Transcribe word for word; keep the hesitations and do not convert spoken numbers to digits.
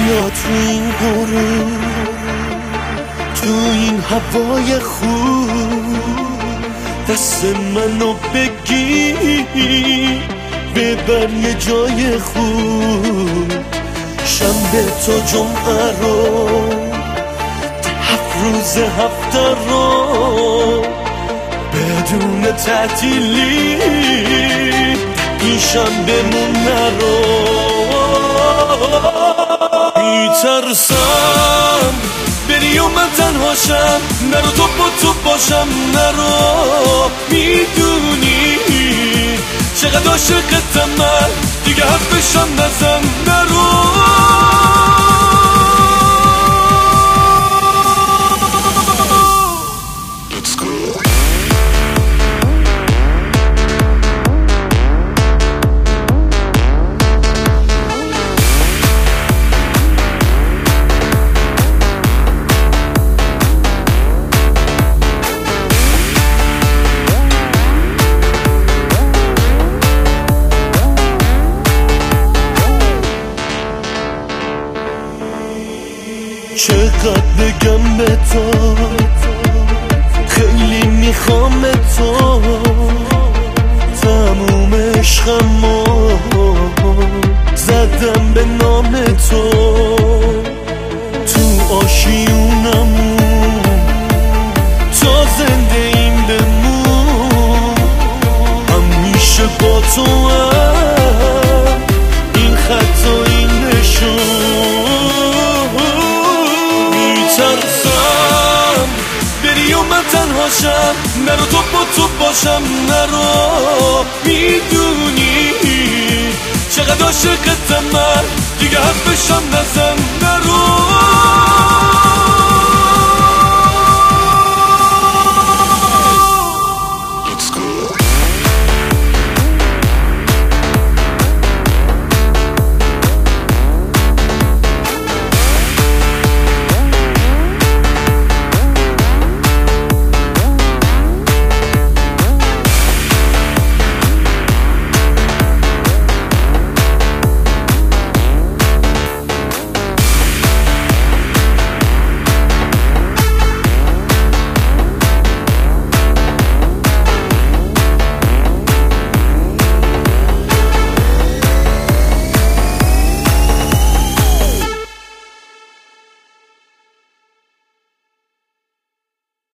بیا تو این غروب، تو این هوای خوب، دست منو بگیر ببر یه جای خوب. شنبه تا جمعه رو، هفت روز هفته رو بدون تعطیلی این شنبه مون نرو. میترسم بری و من تنهاشم، نرو تو با تو باشم نرو. میدونی چقدر عاشقتم من، دیگه حرفشم نزن نرو. چقدر بگم به تو، خیلی میخوام تو، تموم عشقمو زدم به نام تو. تو آشیونمون تا زنده این بمون، همیشه با تو هم این خط و این نشون. میترسم بری و من تنهاشم، نرو تو با تو باشم نرو. میدونی چقدر عاشقتم من، دیگه حرفشم نزن نرو.